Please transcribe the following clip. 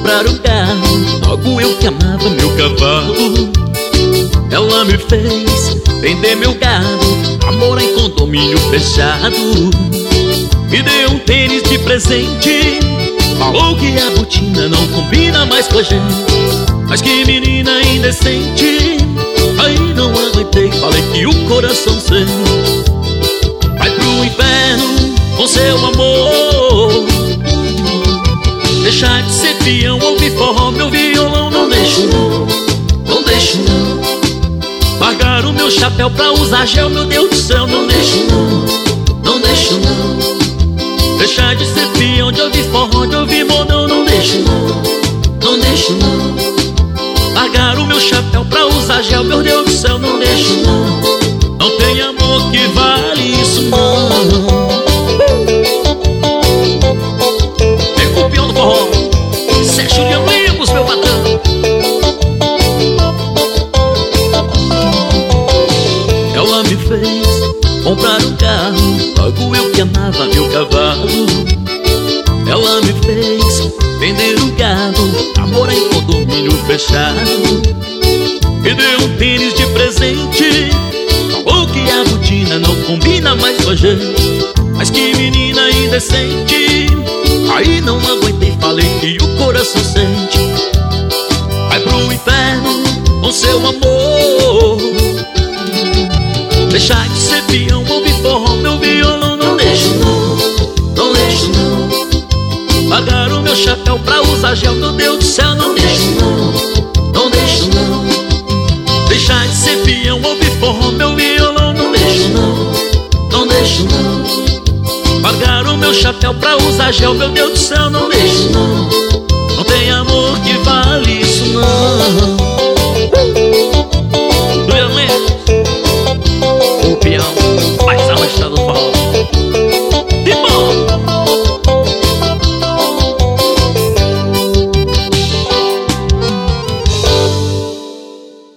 comprar um carro, logo eu que amava meu cavalo. Ela me fez vender meu gado, a morar em condomínio fechado. Me deu um tênis de presente, falou que a botina não combina mais com a gente. Mas que menina indecente, aí não aguentei, falei que o coração sente. Vai pro inferno com seu amor, deixar de ser peão, ouvir forró, meu violão. Não deixo não, não deixo não. Largar o meu chapéu pra usar gel, meu Deus do céu. Não deixo não, não deixo não. Deixar de ser peão, de ouvir forró, de ouvir modão. Não deixo não, não deixo não. Largar o meu chapéu pra usar gel, meu Deus do céu. Não deixo não, não tem amor que vale isso não. É o peão do forró, Sérgio Lemos, meu patrão. Ela me fez comprar um carro, logo eu que amava meu cavalo. Ela me fez vender um gado, a morar em condomínio fechado. Me deu um tênis de presente, falou que a botina não combina mais com a gente. Mas que menina indecente, aí não aguentei, falei que o coração sente. Vai pro inferno com seu amor, deixar de ser peão, ouvir forró, meu violão. Não deixo não, não deixo não. Pagar o meu chapéu pra usar gel, meu Deus do céu. Não deixo não, não deixo não. Deixar de ser peão, ouvir forró, meu violão. Não deixo não, não deixo não. Pagar o meu chapéu pra usar gel, meu Deus do céu. Não deixo não,